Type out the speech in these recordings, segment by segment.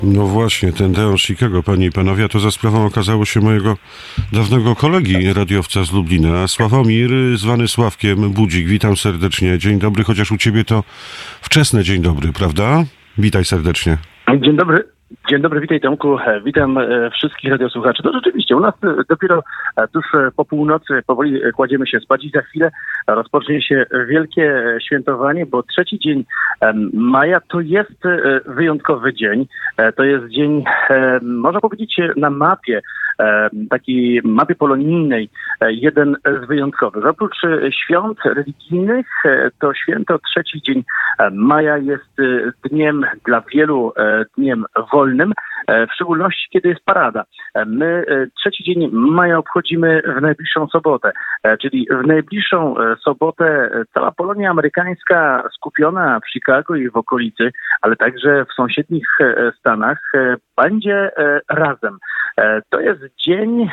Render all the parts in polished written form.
No właśnie, ten Deon Chicago, panie i panowie, a to za sprawą okazało się mojego dawnego kolegi radiowca z Lublina, Sławomir, zwany Sławkiem Budzik. Witam serdecznie. Dzień dobry, chociaż u ciebie to wczesne dzień dobry, prawda? Witaj serdecznie. Dzień dobry. Dzień dobry, witaj Tomku, witam wszystkich radiosłuchaczy. To rzeczywiście, u nas dopiero tuż po północy powoli kładziemy się spać i za chwilę rozpocznie się wielkie świętowanie, bo trzeci dzień maja to jest wyjątkowy dzień. To jest dzień, można powiedzieć, na mapie, takiej mapie polonijnej, jeden z wyjątkowych. Oprócz świąt religijnych, to święto trzeci dzień maja jest dniem dla wielu dniem wolnym, w szczególności kiedy jest parada. My trzeci dzień maja obchodzimy w najbliższą sobotę, czyli w najbliższą sobotę cała Polonia amerykańska skupiona w Chicago i w okolicy, ale także w sąsiednich stanach będzie razem. To jest dzień,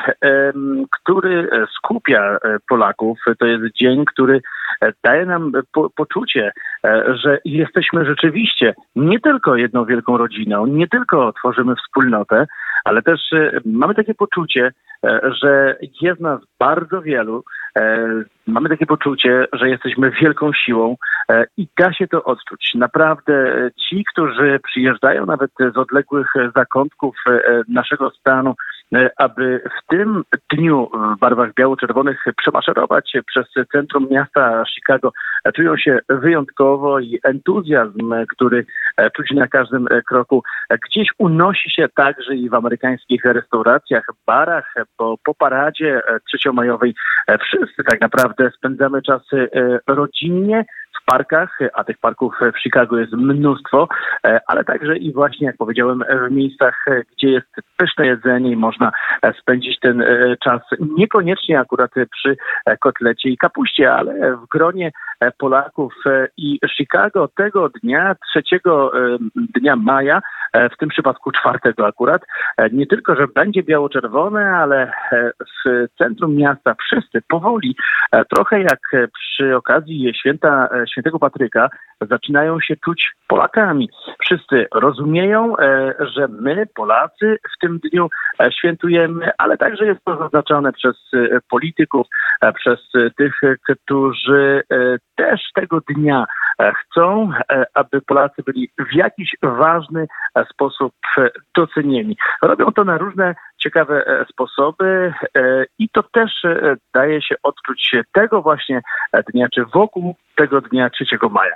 który skupia Polaków. To jest dzień, który daje nam poczucie, że jesteśmy rzeczywiście nie tylko jedną wielką rodziną, nie tylko tworzymy wspólnotę, ale też mamy takie poczucie, że jest nas bardzo wielu. Mamy takie poczucie, że jesteśmy wielką siłą i da się to odczuć. Naprawdę ci, którzy przyjeżdżają nawet z odległych zakątków naszego stanu, aby w tym dniu w barwach biało-czerwonych przemaszerować przez centrum miasta Chicago, czują się wyjątkowo i entuzjazm, który czuć na każdym kroku, gdzieś unosi się także i w amerykańskich restauracjach, barach, bo po paradzie trzeciomajowej wszyscy tak naprawdę spędzamy czasy rodzinnie, w parkach, a tych parków w Chicago jest mnóstwo, ale także i właśnie, jak powiedziałem, w miejscach, gdzie jest pyszne jedzenie i można spędzić ten czas niekoniecznie akurat przy kotlecie i kapuście, ale w gronie Polaków i Chicago tego dnia, trzeciego dnia maja, w tym przypadku czwartego akurat, nie tylko, że będzie biało-czerwone, ale w centrum miasta wszyscy powoli, trochę jak przy okazji świętego Patryka, zaczynają się czuć Polakami. Wszyscy rozumieją, że my, Polacy, w tym dniu świętujemy, ale także jest to zaznaczone przez polityków, przez tych, którzy też tego dnia chcą, aby Polacy byli w jakiś ważny sposób docenieni. Robią to na różne ciekawe sposoby i to też daje się odczuć tego właśnie dnia, czy wokół tego dnia 3 maja.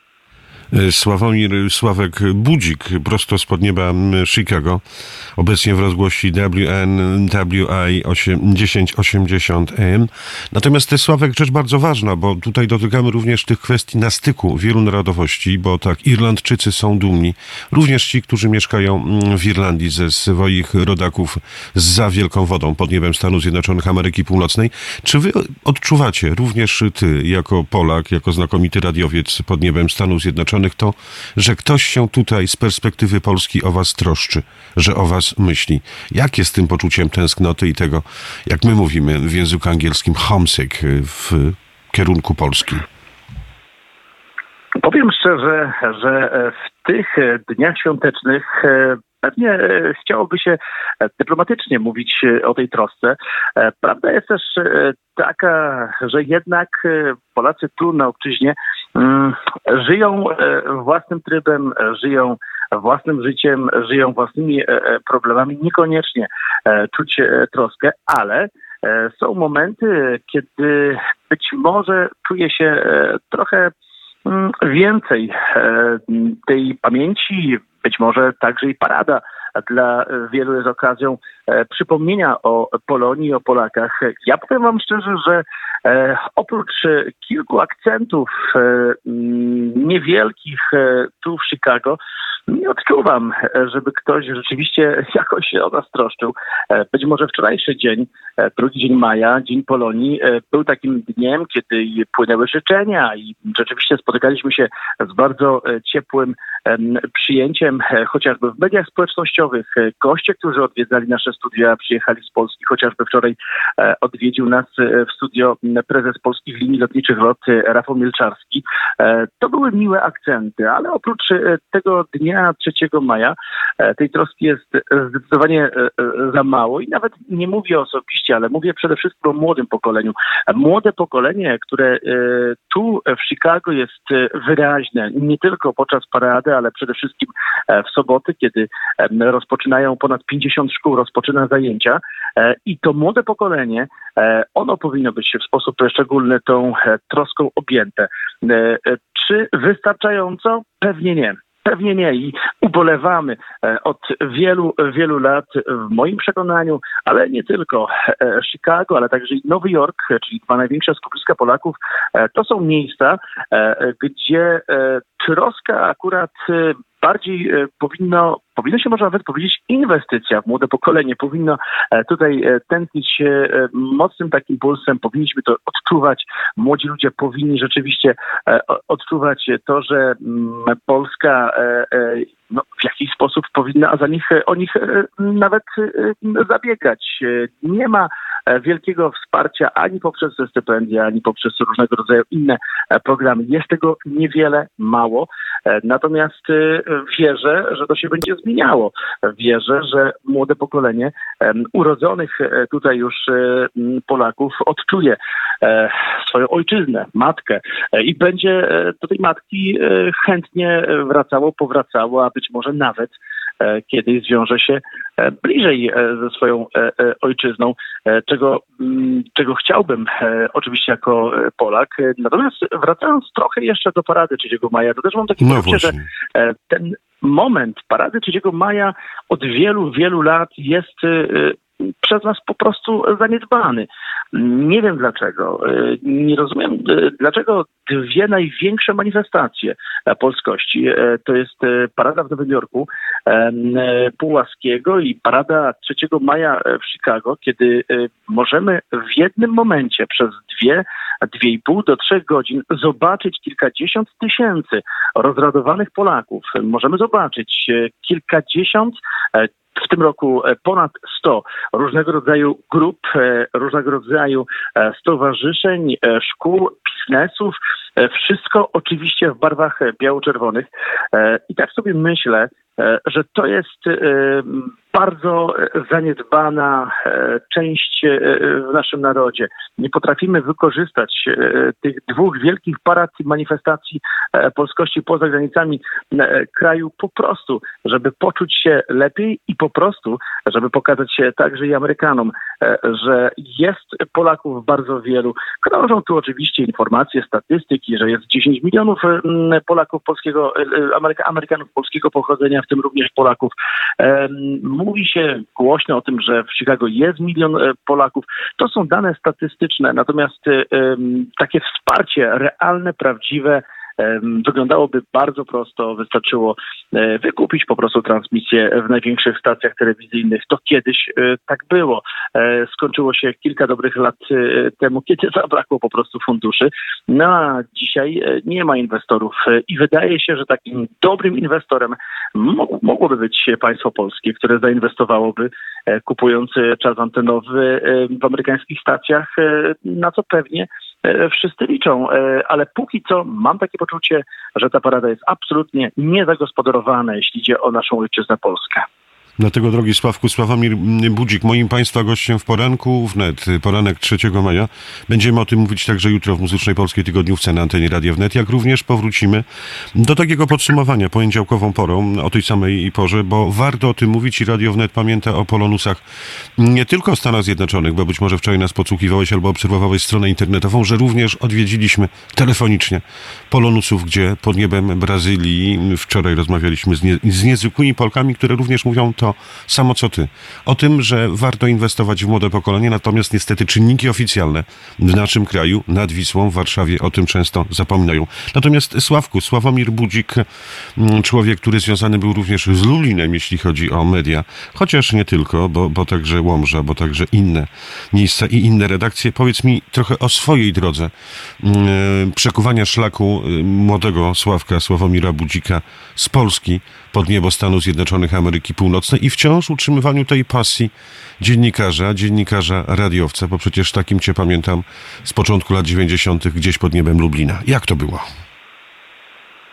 Sławomir Sławek Budzik, prosto spod nieba Chicago, obecnie w rozgłości WNWI 1080 AM. Natomiast Sławek, rzecz bardzo ważna, bo tutaj dotykamy również tych kwestii na styku wielu narodowości, bo tak, Irlandczycy są dumni, również ci, którzy mieszkają w Irlandii ze swoich rodaków zza Wielką Wodą, pod niebem Stanów Zjednoczonych Ameryki Północnej. Czy wy odczuwacie, również ty, jako Polak, jako znakomity radiowiec pod niebem Stanów Zjednoczonych, to, że ktoś się tutaj z perspektywy Polski o was troszczy, że o was myśli? Jak jest z tym poczuciem tęsknoty i tego, jak my mówimy w języku angielskim, homesick w kierunku Polski? Powiem szczerze, że w tych dniach świątecznych pewnie chciałoby się dyplomatycznie mówić o tej trosce. Prawda jest też taka, że jednak Polacy tu na obczyźnie żyją własnym trybem, żyją własnym życiem, żyją własnymi problemami. Niekoniecznie czuć troskę, ale są momenty, kiedy być może czuje się trochę więcej tej pamięci, być może także i parada dla wielu jest okazją przypomnienia o Polonii, o Polakach. Ja powiem wam szczerze, że oprócz kilku akcentów niewielkich tu w Chicago, nie odczuwam, żeby ktoś rzeczywiście jakoś się o nas troszczył. Być może wczorajszy dzień, drugi dzień maja, Dzień Polonii, był takim dniem, kiedy płynęły życzenia i rzeczywiście spotykaliśmy się z bardzo ciepłym przyjęciem, chociażby w mediach społecznościowych. Goście, którzy odwiedzali nasze studia, przyjechali z Polski. Chociażby wczoraj odwiedził nas w studio prezes Polskich Linii Lotniczych LOT Rafał Mielczarski. To były miłe akcenty, ale oprócz tego dnia dnia 3 maja tej troski jest zdecydowanie za mało i nawet nie mówię osobiście, ale mówię przede wszystkim o młodym pokoleniu. Młode pokolenie, które tu w Chicago jest wyraźne, nie tylko podczas parady, ale przede wszystkim w soboty, kiedy rozpoczynają ponad 50 szkół, rozpoczyna zajęcia i to młode pokolenie, ono powinno być w sposób szczególny tą troską objęte. Czy wystarczająco? Pewnie nie. Pewnie nie i ubolewamy od wielu, wielu lat w moim przekonaniu, ale nie tylko Chicago, ale także i Nowy Jork, czyli dwa największe skupiska Polaków, to są miejsca, gdzie troska akurat bardziej powinno się można nawet powiedzieć inwestycja w młode pokolenie. Powinno tutaj tętnić mocnym takim pulsem. Powinniśmy to odczuwać. Młodzi ludzie powinni rzeczywiście odczuwać to, że Polska w jakiś sposób powinna o nich nawet zabiegać. Nie ma wielkiego wsparcia ani poprzez stypendia, ani poprzez różnego rodzaju inne programy. Jest tego niewiele, mało. Natomiast wierzę, że to się będzie zmieniało. Wierzę, że młode pokolenie urodzonych tutaj już Polaków odczuje swoją ojczyznę, matkę i będzie do tej matki chętnie powracało, a być może nawet kiedyś zwiąże się bliżej ze swoją ojczyzną, czego chciałbym oczywiście jako Polak. Natomiast wracając trochę jeszcze do parady 3 maja, to też mam takie poczucie, że ten moment parady 3 maja od wielu, wielu lat jest przez nas po prostu zaniedbany. Nie wiem dlaczego. Nie rozumiem, dlaczego dwie największe manifestacje polskości, to jest parada w Nowym Jorku Pułaskiego i parada 3 maja w Chicago, kiedy możemy w jednym momencie przez 2,5 do 3 godzin zobaczyć kilkadziesiąt tysięcy rozradowanych Polaków. Możemy zobaczyć kilkadziesiąt, w tym roku ponad 100 różnego rodzaju grup, różnego rodzaju stowarzyszeń, szkół, biznesów. Wszystko oczywiście w barwach biało-czerwonych. I tak sobie myślę, że to jest bardzo zaniedbana część w naszym narodzie. Nie potrafimy wykorzystać tych dwóch wielkich parad i manifestacji polskości poza granicami kraju po prostu, żeby poczuć się lepiej i po prostu, żeby pokazać się także i Amerykanom, że jest Polaków bardzo wielu. Krążą tu oczywiście informacje, statystyki, że jest 10 milionów Polaków Amerykanów polskiego pochodzenia, w tym również Polaków. Mówi się głośno o tym, że w Chicago jest 1 milion Polaków. To są dane statystyczne, natomiast takie wsparcie realne, prawdziwe wyglądałoby bardzo prosto. Wystarczyło wykupić po prostu transmisję w największych stacjach telewizyjnych. To kiedyś tak było. Skończyło się kilka dobrych lat temu, kiedy zabrakło po prostu funduszy. No a dzisiaj nie ma inwestorów i wydaje się, że takim dobrym inwestorem mogłoby być państwo polskie, które zainwestowałoby kupując czas antenowy w amerykańskich stacjach, na co pewnie wszyscy liczą, ale póki co mam takie poczucie, że ta parada jest absolutnie niezagospodarowana, jeśli idzie o naszą ojczyznę Polskę. Dlatego, drogi Sławku, Sławomir Budzik, moim Państwa gościem w poranku wnet, poranek 3 maja. Będziemy o tym mówić także jutro w Muzycznej Polskiej Tygodniówce na antenie Radia Wnet, jak również powrócimy do takiego podsumowania poniedziałkową porą, o tej samej porze, bo warto o tym mówić i Radio Wnet pamięta o polonusach nie tylko w Stanach Zjednoczonych, bo być może wczoraj nas podsłuchiwałeś albo obserwowałeś stronę internetową, że również odwiedziliśmy telefonicznie polonusów, gdzie pod niebem Brazylii wczoraj rozmawialiśmy z niezwykłymi Polkami, które również mówią to samo co ty. O tym, że warto inwestować w młode pokolenie, natomiast niestety czynniki oficjalne w naszym kraju, nad Wisłą, w Warszawie o tym często zapominają. Natomiast Sławomir Budzik, człowiek, który związany był również z Lulinem, jeśli chodzi o media, chociaż nie tylko, bo także Łomża, bo także inne miejsca i inne redakcje. Powiedz mi trochę o swojej drodze przekuwania szlaku młodego Sławomira Budzika z Polski pod niebo Stanów Zjednoczonych Ameryki Północnej i wciąż utrzymywaniu tej pasji dziennikarza, radiowca, bo przecież takim cię pamiętam z początku lat 90. gdzieś pod niebem Lublina. Jak to było?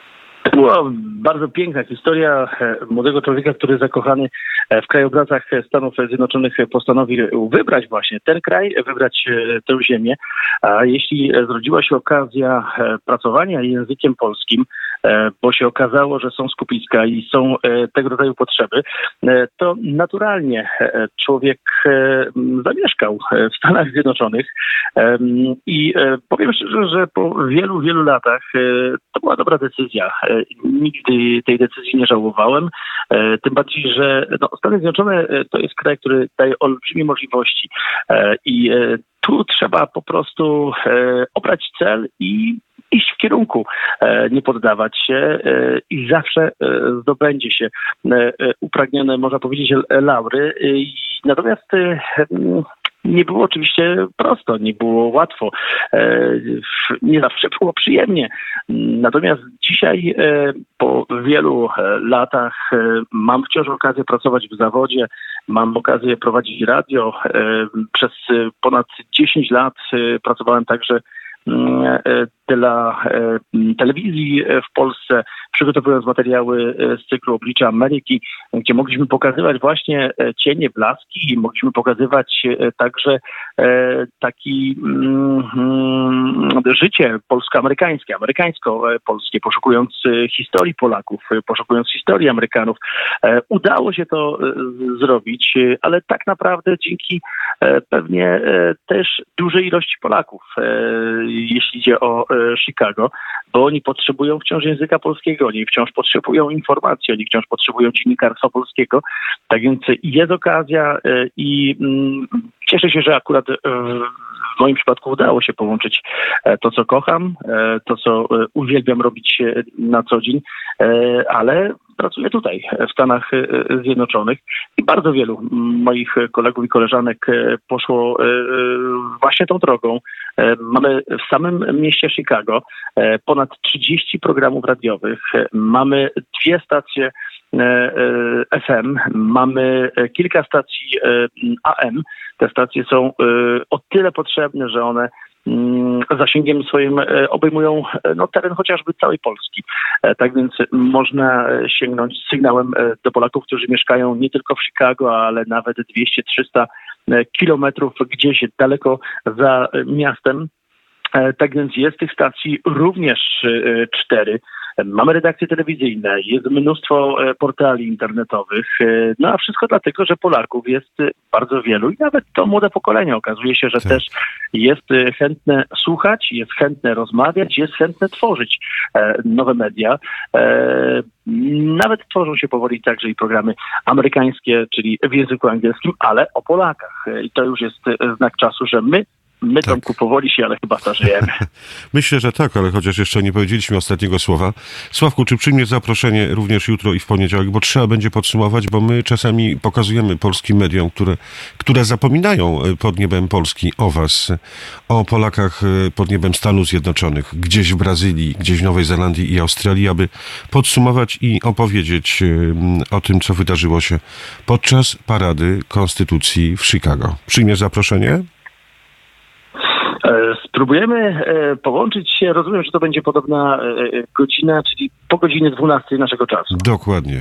To była bardzo piękna historia młodego człowieka, który zakochany w krajobrazach Stanów Zjednoczonych postanowił wybrać właśnie ten kraj, wybrać tę ziemię. A jeśli zrodziła się okazja pracowania językiem polskim, bo się okazało, że są skupiska i są tego rodzaju potrzeby, to naturalnie człowiek zamieszkał w Stanach Zjednoczonych i powiem szczerze, że po wielu, wielu latach to była dobra decyzja. Nigdy tej decyzji nie żałowałem, tym bardziej, że Stany Zjednoczone to jest kraj, który daje olbrzymie możliwości i tu trzeba po prostu obrać cel i iść w kierunku, nie poddawać się i zawsze zdobędzie się upragnione, można powiedzieć, laury. Natomiast nie było oczywiście prosto, nie było łatwo, nie zawsze było przyjemnie. Natomiast dzisiaj po wielu latach mam wciąż okazję pracować w zawodzie, mam okazję prowadzić radio. Przez ponad 10 lat pracowałem także dla telewizji w Polsce, przygotowując materiały z cyklu Oblicza Ameryki, gdzie mogliśmy pokazywać właśnie cienie, blaski i mogliśmy pokazywać także taki życie polsko-amerykańskie, amerykańsko-polskie, poszukując historii Polaków, poszukując historii Amerykanów. Udało się to zrobić, ale tak naprawdę dzięki pewnie też dużej ilości Polaków, jeśli idzie o Chicago, bo oni potrzebują wciąż języka polskiego, oni wciąż potrzebują informacji, oni wciąż potrzebują dziennikarstwa polskiego. Tak więc jest okazja i cieszę się, że akurat w moim przypadku udało się połączyć to, co kocham, to, co uwielbiam robić na co dzień, ale pracuję tutaj, w Stanach Zjednoczonych i bardzo wielu moich kolegów i koleżanek poszło właśnie tą drogą. Mamy w samym mieście Chicago ponad 30 programów radiowych, mamy 2 stacje FM, mamy kilka stacji AM. Te stacje są o tyle potrzebne, że one zasięgiem swoim obejmują teren chociażby całej Polski. Tak więc można sięgnąć z sygnałem do Polaków, którzy mieszkają nie tylko w Chicago, ale nawet 200-300 kilometrów gdzieś daleko za miastem. Tak więc jest tych stacji również 4. Mamy redakcje telewizyjne, jest mnóstwo portali internetowych, a wszystko dlatego, że Polaków jest bardzo wielu i nawet to młode pokolenie okazuje się, że też jest chętne słuchać, jest chętne rozmawiać, jest chętne tworzyć nowe media. Nawet tworzą się powoli także i programy amerykańskie, czyli w języku angielskim, ale o Polakach. I to już jest znak czasu, że my Tomku, powoli się, ale chyba starzejemy. Myślę, że tak, ale chociaż jeszcze nie powiedzieliśmy ostatniego słowa. Sławku, czy przyjmiesz zaproszenie również jutro i w poniedziałek, bo trzeba będzie podsumować, bo my czasami pokazujemy polskim mediom, które zapominają pod niebem Polski o was, o Polakach pod niebem Stanów Zjednoczonych, gdzieś w Brazylii, gdzieś w Nowej Zelandii i Australii, aby podsumować i opowiedzieć o tym, co wydarzyło się podczas Parady Konstytucji w Chicago. Przyjmiesz zaproszenie? Spróbujemy połączyć się. Rozumiem, że to będzie podobna godzina, czyli po godzinie 12 naszego czasu. Dokładnie.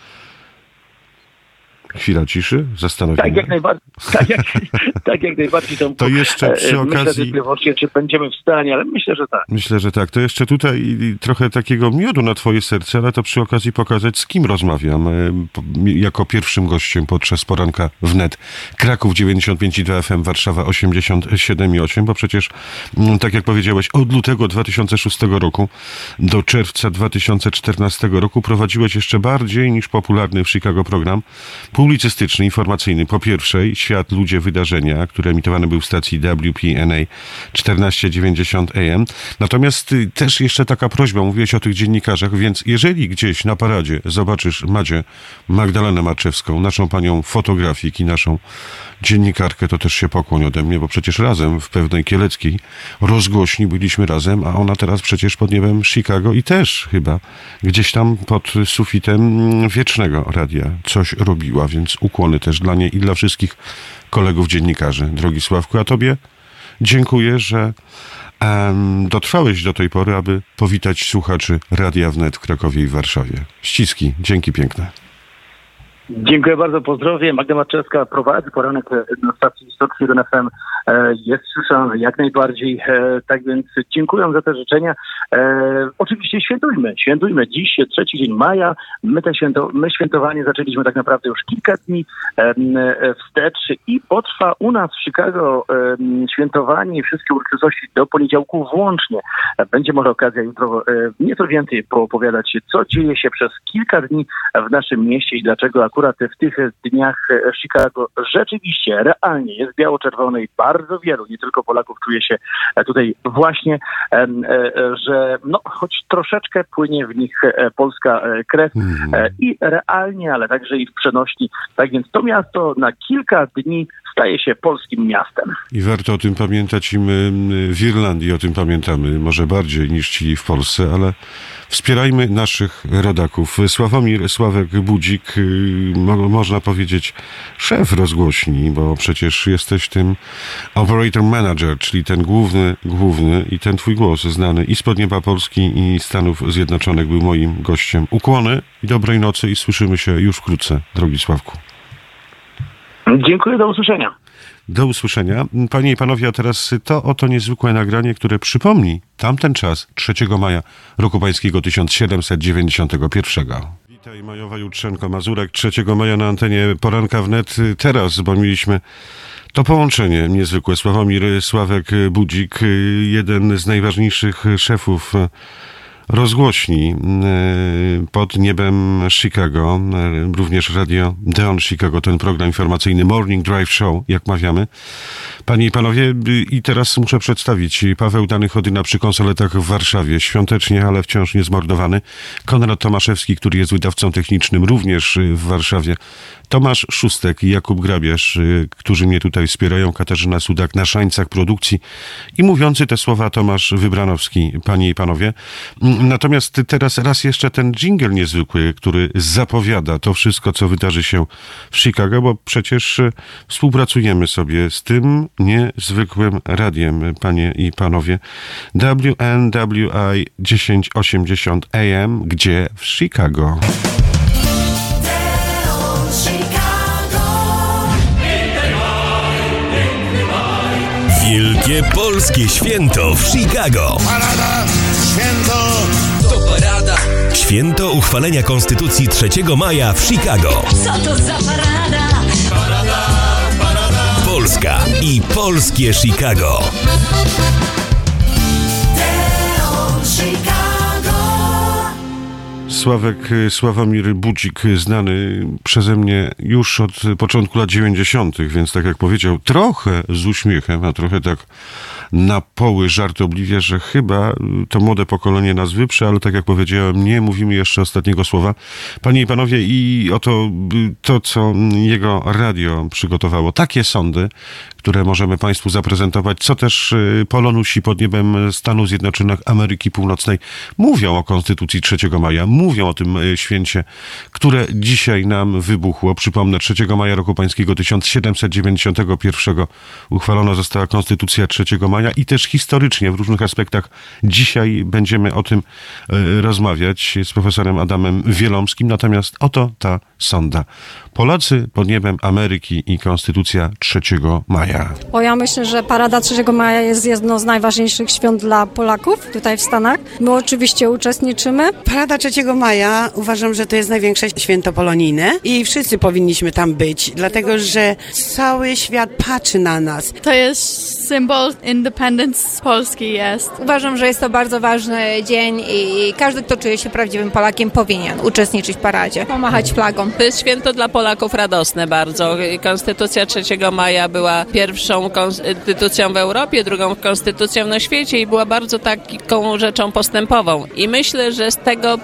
Chwila ciszy, zastanowienia. Tak, jak najbardziej. Tak, jak najbardziej. To jeszcze przy okazji... Myślę, czy będziemy w stanie, ale myślę, że tak. Myślę, że tak. To jeszcze tutaj trochę takiego miodu na twoje serce, ale to przy okazji pokazać, z kim rozmawiam. Jako pierwszym gościem podczas poranka wnet. Kraków 95,2 FM, Warszawa 87,8, bo przecież, tak jak powiedziałeś, od lutego 2006 roku do czerwca 2014 roku prowadziłeś jeszcze bardziej niż popularny w Chicago program publicystyczny, informacyjny. Po pierwszej Świat, ludzie, wydarzenia, który emitowany był w stacji WPNA 1490 AM. Natomiast też jeszcze taka prośba, mówiłeś o tych dziennikarzach, więc jeżeli gdzieś na paradzie zobaczysz Madzię Magdalenę Marczewską, naszą panią fotografik i naszą dziennikarkę, to też się pokłoń ode mnie, bo przecież razem w pewnej kieleckiej rozgłośni byliśmy razem, a ona teraz przecież pod niebem Chicago i też chyba gdzieś tam pod sufitem Wiecznego Radia coś robiła, więc ukłony też dla niej i dla wszystkich kolegów dziennikarzy. Drogi Sławku, a tobie dziękuję, że dotrwałeś do tej pory, aby powitać słuchaczy Radia Wnet w Krakowie i w Warszawie. Ściski, dzięki piękne. Dziękuję bardzo, pozdrowie. Magda Marczewska prowadzi poranek na stacji 103 FM. Jest słyszany jak najbardziej. Tak więc dziękuję za te życzenia. Oczywiście świętujmy. Dziś 3 dzień maja. My świętowanie zaczęliśmy tak naprawdę już kilka dni wstecz i potrwa u nas w Chicago świętowanie i wszystkie uroczystości do poniedziałku włącznie. Będzie może okazja jutro nieco więcej poopowiadać, co dzieje się przez kilka dni w naszym mieście i dlaczego akurat w tych dniach Chicago rzeczywiście, realnie jest biało-czerwone i bardzo wielu, nie tylko Polaków czuje się tutaj właśnie, że choć troszeczkę płynie w nich polska krew i realnie, ale także i w przenośni. Tak więc to miasto na kilka dni staje się polskim miastem. I warto o tym pamiętać i my w Irlandii o tym pamiętamy, może bardziej niż ci w Polsce, ale wspierajmy naszych rodaków. Sławek Budzik, można powiedzieć szef rozgłośni, bo przecież jesteś tym operator manager, czyli ten główny i ten twój głos znany i z podnieba Polski i Stanów Zjednoczonych był moim gościem. Ukłony i dobrej nocy i słyszymy się już wkrótce, drogi Sławku. Dziękuję, do usłyszenia. Do usłyszenia. Panie i panowie, a teraz to oto niezwykłe nagranie, które przypomni tamten czas 3 maja roku pańskiego 1791. Witaj, Majowa Jutrzenko-Mazurek, 3 maja na antenie Poranka Wnet. Teraz, bo mieliśmy to połączenie niezwykłe. Sławek Budzik, jeden z najważniejszych szefów rozgłośni pod niebem Chicago, również Radio Deon Chicago, ten program informacyjny Morning Drive Show, jak mawiamy. Panie i panowie, i teraz muszę przedstawić Paweł Dany-Chodyna przy konsoletach w Warszawie, świątecznie, ale wciąż niezmordowany. Konrad Tomaszewski, który jest wydawcą technicznym, również w Warszawie. Tomasz Szóstek i Jakub Grabiarz, którzy mnie tutaj wspierają, Katarzyna Sudak na szańcach produkcji i mówiący te słowa Tomasz Wybranowski, panie i panowie. Natomiast teraz raz jeszcze ten dżingiel niezwykły, który zapowiada to wszystko, co wydarzy się w Chicago, bo przecież współpracujemy sobie z tym niezwykłym radiem, panie i panowie. WNWI 1080 AM, gdzie w Chicago. Wielkie polskie święto w Chicago. Parada, święto. To parada. Święto uchwalenia Konstytucji 3 maja w Chicago. Co to za parada? Parada. Polska i polskie Chicago. Sławomir Budzik, znany przeze mnie już od początku lat 90., więc tak jak powiedział, trochę z uśmiechem, a trochę tak na poły żartobliwie, że chyba to młode pokolenie nas wyprze, ale tak jak powiedziałem, nie mówimy jeszcze ostatniego słowa. Panie i panowie, i oto to, co jego radio przygotowało, takie sądy, które możemy państwu zaprezentować, co też Polonusi pod niebem Stanów Zjednoczonych Ameryki Północnej mówią o Konstytucji 3 maja, mówią o tym święcie, które dzisiaj nam wybuchło. Przypomnę, 3 maja roku pańskiego 1791 uchwalona została Konstytucja 3 maja i też historycznie w różnych aspektach dzisiaj będziemy o tym rozmawiać z profesorem Adamem Wielomskim. Natomiast oto ta sonda. Polacy pod niebem Ameryki i Konstytucja 3 maja. Bo ja myślę, że Parada 3 maja jest jedno z najważniejszych świąt dla Polaków tutaj w Stanach. My oczywiście uczestniczymy. Parada 3 maja uważam, że to jest największe święto polonijne i wszyscy powinniśmy tam być, dlatego że cały świat patrzy na nas. To jest symbol independence Polski jest. Uważam, że jest to bardzo ważny dzień i każdy, kto czuje się prawdziwym Polakiem, powinien uczestniczyć w paradzie. Pomachać flagą. To jest święto dla Polaków radosne bardzo. Konstytucja 3 maja była pierwszą konstytucją w Europie, drugą konstytucją na świecie i była bardzo taką rzeczą postępową. I myślę, że z tego powinniśmy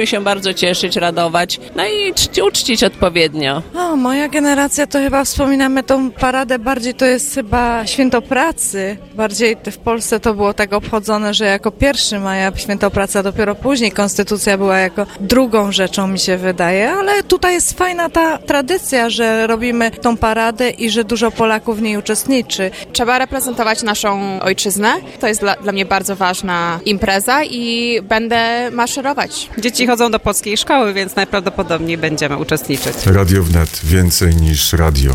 się bardzo cieszyć, radować, no i uczcić odpowiednio. Moja generacja to chyba wspominamy tą paradę, bardziej to jest chyba święto pracy. Bardziej w Polsce to było tak obchodzone, że jako 1 maja święto pracy, a dopiero później konstytucja była jako drugą rzeczą, mi się wydaje, ale tutaj jest fajna ta tradycja, że robimy tą paradę i że dużo Polaków w niej uczestniczy. Trzeba reprezentować naszą ojczyznę. To jest dla mnie bardzo ważna impreza i będę maszerować. Dzieci chodzą do polskiej szkoły, więc najprawdopodobniej będziemy uczestniczyć. Radio Wnet. Więcej niż radio.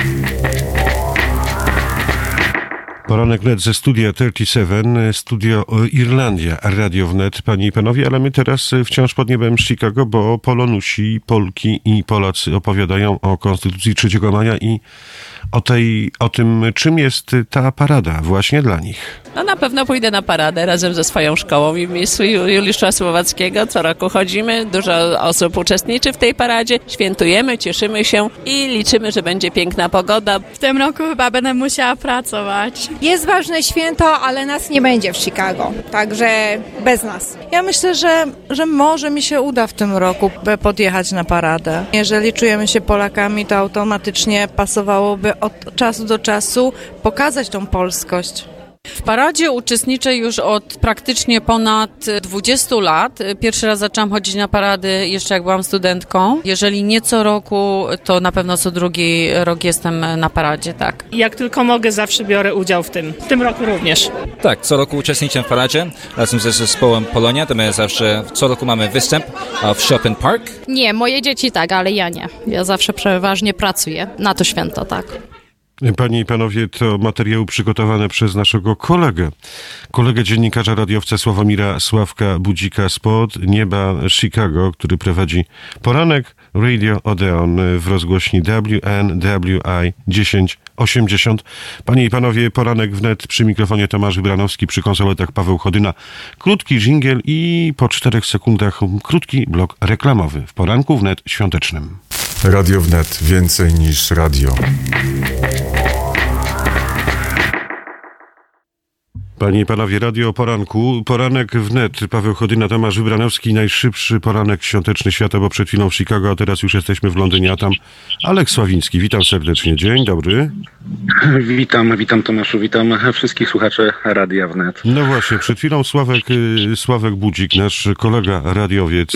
Poranek Wnet ze studia 37, studio Irlandia, Radio Wnet. Panie i panowie, ale my teraz wciąż pod niebem Chicago, bo Polonusi, Polki i Polacy opowiadają o Konstytucji 3 maja i o tym, czym jest ta parada właśnie dla nich. No na pewno pójdę na paradę razem ze swoją szkołą i w miejscu Juliusza Słowackiego. Co roku chodzimy, dużo osób uczestniczy w tej paradzie, świętujemy, cieszymy się i liczymy, że będzie piękna pogoda. W tym roku chyba będę musiała pracować. Jest ważne święto, ale nas nie będzie w Chicago, także bez nas. Ja myślę, że może mi się uda w tym roku podjechać na paradę. Jeżeli czujemy się Polakami, to automatycznie pasowałoby od czasu do czasu pokazać tą polskość. W paradzie uczestniczę już od praktycznie ponad 20 lat. Pierwszy raz zaczęłam chodzić na parady jeszcze jak byłam studentką. Jeżeli nie co roku, to na pewno co drugi rok jestem na paradzie, tak. Jak tylko mogę, zawsze biorę udział w tym. W tym roku również. Tak, co roku uczestniczę w paradzie razem ze zespołem Polonia. To my zawsze co roku mamy występ w Chopin Park. Nie, moje dzieci tak, ale ja nie. Ja zawsze przeważnie pracuję na to święto, tak. Panie i panowie, to materiały przygotowane przez naszego kolegę dziennikarza, radiowca Sławomira Sławka Budzika spod nieba Chicago, który prowadzi poranek Radio Odeon w rozgłośni WNWI 1080. Panie i panowie, poranek wnet przy mikrofonie Tomasz Wybranowski, przy konsoletach Paweł Chodyna. Krótki dżingiel i po 4 sekundach krótki blok reklamowy w poranku wnet świątecznym. Radio Wnet. Więcej niż radio. Panie i panowie, radio o poranku. Poranek wnet. Paweł Chodyna, Tomasz Wybranowski. Najszybszy poranek świąteczny świata, bo przed chwilą w Chicago, a teraz już jesteśmy w Londynie, a tam Aleks Sławiński. Witam serdecznie. Dzień dobry. Witam Tomaszu, witam wszystkich słuchaczy Radia Wnet. No właśnie, przed chwilą Sławek Budzik, nasz kolega radiowiec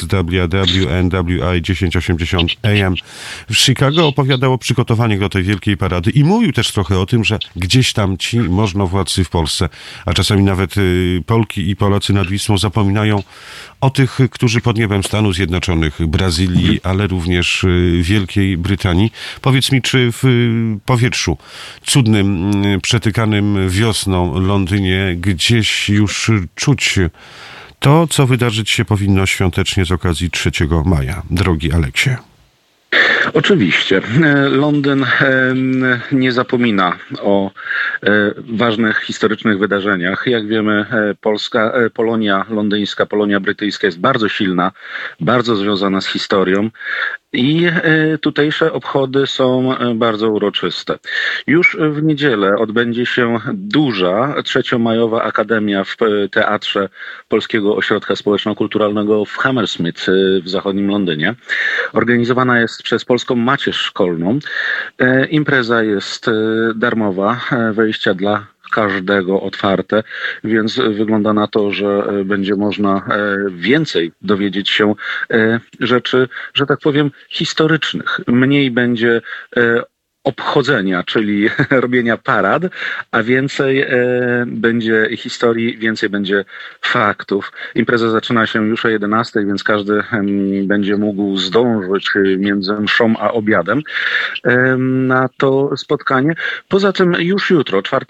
WNWI 1080 AM w Chicago opowiadał o przygotowaniach do tej wielkiej parady i mówił też trochę o tym, że gdzieś tam ci możnowładcy w Polsce, a czasami nawet Polki i Polacy nad Wisłą zapominają o tych, którzy pod niebem Stanów Zjednoczonych, Brazylii, ale również Wielkiej Brytanii. Powiedz mi, czy w powietrzu cudnym, przetykanym wiosną Londynie gdzieś już czuć to, co wydarzyć się powinno świątecznie z okazji 3 maja? Drogi Aleksie. Oczywiście. Londyn nie zapomina o ważnych historycznych wydarzeniach. Jak wiemy, Polonia londyńska, Polonia brytyjska jest bardzo silna, bardzo związana z historią. I tutejsze obchody są bardzo uroczyste. Już w niedzielę odbędzie się duża 3-majowa akademia w Teatrze Polskiego Ośrodka Społeczno-Kulturalnego w Hammersmith w zachodnim Londynie. Organizowana jest przez Polską Macierz Szkolną. Impreza jest darmowa, wejścia dla każdego otwarte, więc wygląda na to, że będzie można więcej dowiedzieć się rzeczy, że tak powiem, historycznych. Mniej będzie obchodzenia, czyli robienia parad, a więcej będzie historii, więcej będzie faktów. Impreza zaczyna się już o 11:00, więc każdy będzie mógł zdążyć między mszą a obiadem na to spotkanie. Poza tym już jutro, 4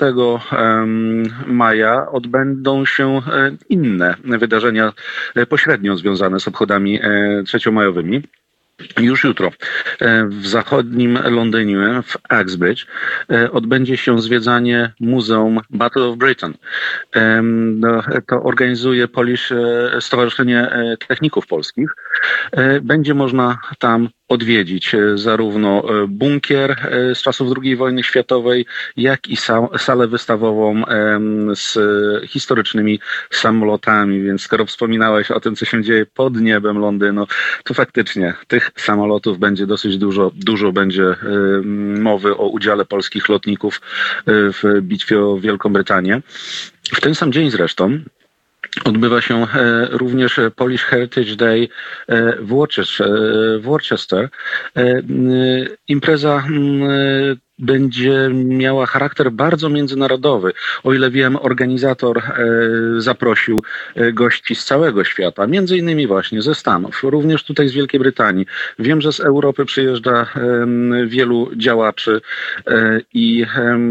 maja, odbędą się inne wydarzenia pośrednio związane z obchodami 3-majowymi. Już jutro w zachodnim Londynie, w Uxbridge, odbędzie się zwiedzanie Muzeum Battle of Britain. To organizuje Polish Stowarzyszenie Techników Polskich. Będzie można tam odwiedzić zarówno bunkier z czasów II wojny światowej, jak i salę wystawową z historycznymi samolotami. Więc skoro wspominałeś o tym, co się dzieje pod niebem Londynu, to faktycznie tych samolotów będzie dosyć dużo. Dużo będzie mowy o udziale polskich lotników w bitwie o Wielką Brytanię. W ten sam dzień zresztą odbywa się również Polish Heritage Day w Worcester. Impreza będzie miała charakter bardzo międzynarodowy. O ile wiem, organizator zaprosił gości z całego świata, między innymi właśnie ze Stanów, również tutaj z Wielkiej Brytanii. Wiem, że z Europy przyjeżdża wielu działaczy i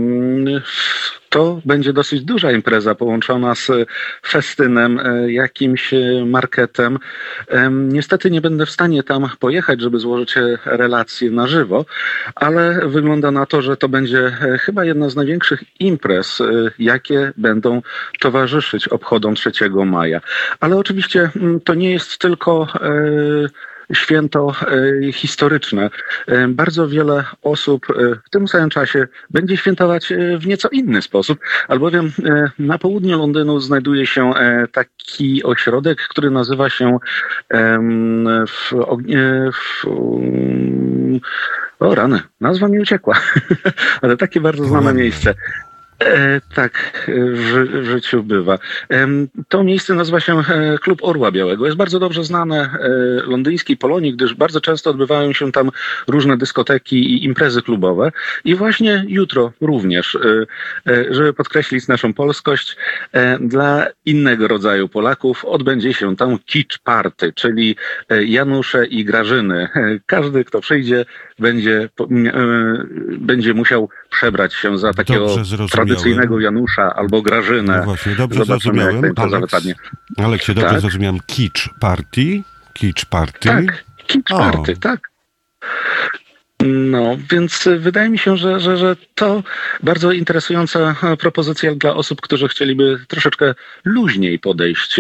to będzie dosyć duża impreza połączona z festynem, jakimś marketem. Niestety nie będę w stanie tam pojechać, żeby złożyć relacje na żywo, ale wygląda na to, że to będzie chyba jedna z największych imprez, jakie będą towarzyszyć obchodom 3 maja. Ale oczywiście to nie jest tylko święto historyczne. Bardzo wiele osób w tym samym czasie będzie świętować w nieco inny sposób, albowiem na południu Londynu znajduje się taki ośrodek, który nazywa się o rany, nazwa mi uciekła, ale takie bardzo znane miejsce. Tak, w życiu bywa. To miejsce nazywa się Klub Orła Białego. Jest bardzo dobrze znane londyńskiej Polonii, gdyż bardzo często odbywają się tam różne dyskoteki i imprezy klubowe. I właśnie jutro również, żeby podkreślić naszą polskość, dla innego rodzaju Polaków odbędzie się tam Kitsch Party, czyli Janusze i Grażyny. Każdy, kto przyjdzie, będzie musiał przebrać się za takiego tradycyjnego Janusza albo Grażynę. No właśnie, dobrze zrozumiałem. Aleksie, dobrze zrozumiałem. Kitsch Party? Kitsch Party? Tak, Kitsch Party, tak. No, więc wydaje mi się, że to bardzo interesująca propozycja dla osób, którzy chcieliby troszeczkę luźniej podejść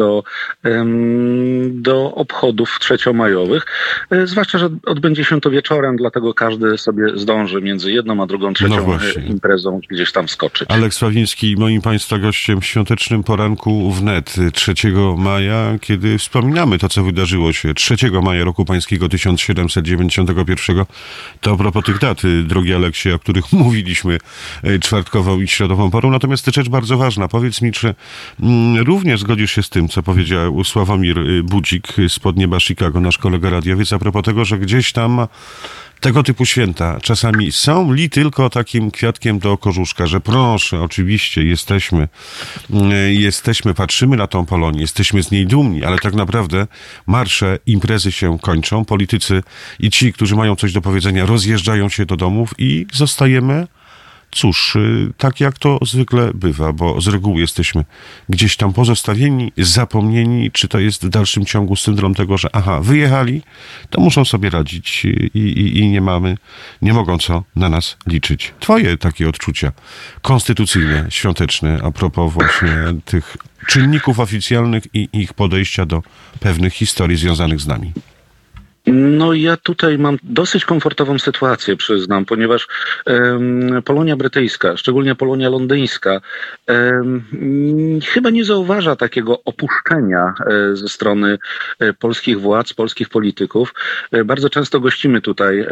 do obchodów trzeciomajowych. Zwłaszcza, że odbędzie się to wieczorem, dlatego każdy sobie zdąży między jedną a drugą, trzecią imprezą gdzieś tam wskoczyć. Aleks Sławiński, moim Państwa gościem w świątecznym poranku wnet 3 maja, kiedy wspominamy to, co wydarzyło się 3 maja roku pańskiego 1791. To a propos tych dat, drogi Aleksie, o których mówiliśmy czwartkową i środową porą. Natomiast to rzecz bardzo ważna. Powiedz mi, czy również zgodzisz się z tym, co powiedział Sławomir Budzik z Podnieba Chicago, nasz kolega radiowiec, a propos tego, że gdzieś tam tego typu święta czasami są li tylko takim kwiatkiem do kożuszka, że proszę, oczywiście jesteśmy, patrzymy na tą Polonię, jesteśmy z niej dumni, ale tak naprawdę marsze, imprezy się kończą, politycy i ci, którzy mają coś do powiedzenia, rozjeżdżają się do domów i zostajemy, cóż, tak jak to zwykle bywa, bo z reguły jesteśmy gdzieś tam pozostawieni, zapomnieni, czy to jest w dalszym ciągu syndrom tego, że wyjechali, to muszą sobie radzić i nie mogą co na nas liczyć. Twoje takie odczucia konstytucyjne, świąteczne, a propos właśnie tych czynników oficjalnych i ich podejścia do pewnych historii związanych z nami. No ja tutaj mam dosyć komfortową sytuację, przyznam, ponieważ Polonia brytyjska, szczególnie Polonia londyńska, chyba nie zauważa takiego opuszczenia ze strony polskich władz, polskich polityków. Bardzo często gościmy tutaj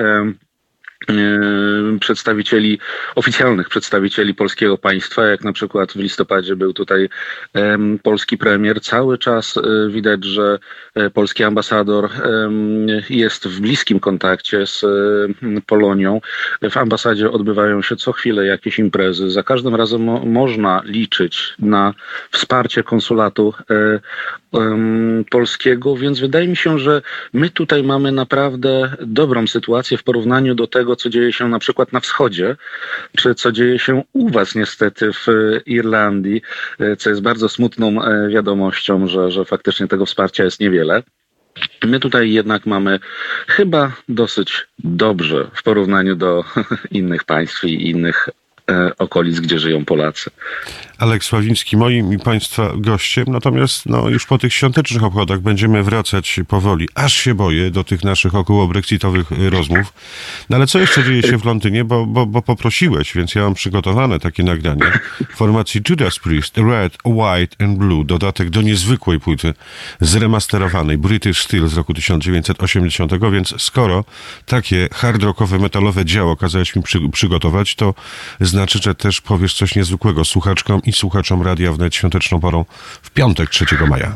oficjalnych przedstawicieli polskiego państwa, jak na przykład w listopadzie był tutaj polski premier. Cały czas widać, że polski ambasador jest w bliskim kontakcie z Polonią. W ambasadzie odbywają się co chwilę jakieś imprezy. Za każdym razem można liczyć na wsparcie konsulatu polskiego, więc wydaje mi się, że my tutaj mamy naprawdę dobrą sytuację w porównaniu do tego, co dzieje się na przykład na wschodzie, czy co dzieje się u was niestety w Irlandii, co jest bardzo smutną wiadomością, że faktycznie tego wsparcia jest niewiele. My tutaj jednak mamy chyba dosyć dobrze w porównaniu do innych państw i innych okolic, gdzie żyją Polacy. Aleks Sławiński, moim i Państwa gościem. Natomiast już po tych świątecznych obchodach będziemy wracać powoli, aż się boję, do tych naszych około-brexitowych rozmów. No ale co jeszcze dzieje się w Londynie? Bo poprosiłeś, więc ja mam przygotowane takie nagranie formacji Judas Priest, Red, White and Blue, dodatek do niezwykłej płyty zremasterowanej British Steel z roku 1980, więc skoro takie hard rockowe, metalowe dzieło kazałeś mi przygotować, to znaczy, że też powiesz coś niezwykłego słuchaczkom i słuchaczom Radia Wnet świąteczną porą w piątek 3 maja.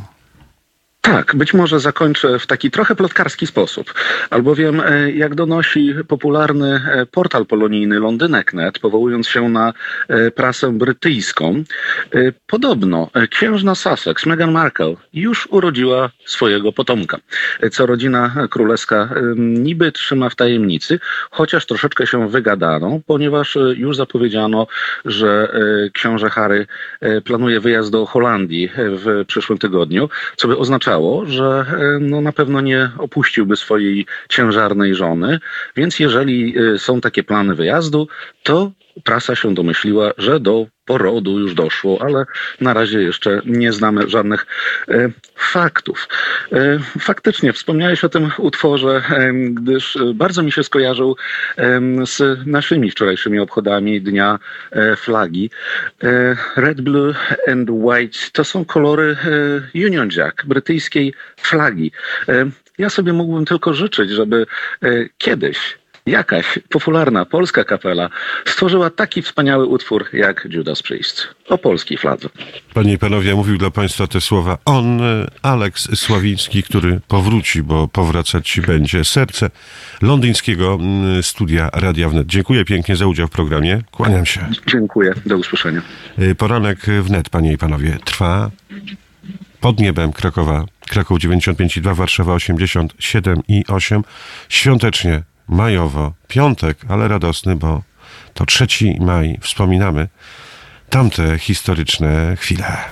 Tak, być może zakończę w taki trochę plotkarski sposób, albowiem jak donosi popularny portal polonijny Londynek.net, powołując się na prasę brytyjską, podobno księżna Sussex, Meghan Markle, już urodziła swojego potomka, co rodzina królewska niby trzyma w tajemnicy, chociaż troszeczkę się wygadano, ponieważ już zapowiedziano, że książę Harry planuje wyjazd do Holandii w przyszłym tygodniu, co by oznaczało, że na pewno nie opuściłby swojej ciężarnej żony, więc jeżeli są takie plany wyjazdu, to prasa się domyśliła, że do porodu już doszło, ale na razie jeszcze nie znamy żadnych faktów. Faktycznie wspomniałeś o tym utworze, gdyż bardzo mi się skojarzył z naszymi wczorajszymi obchodami Dnia Flagi. Red, Blue and White to są kolory Union Jack, brytyjskiej flagi. Ja sobie mógłbym tylko życzyć, żeby kiedyś jakaś popularna polska kapela stworzyła taki wspaniały utwór jak Judas Priest o polskiej fladze. Panie i panowie, mówił dla Państwa te słowa on, Aleks Sławiński, który powróci, bo powracać będzie. Serce londyńskiego studia Radia Wnet. Dziękuję pięknie za udział w programie. Kłaniam się. Dziękuję. Do usłyszenia. Poranek Wnet, panie i panowie, trwa pod niebem Krakowa. Kraków 95,2, Warszawa 87,8. Świątecznie, majowo, piątek, ale radosny, bo to 3 maj. Wspominamy tamte historyczne chwile.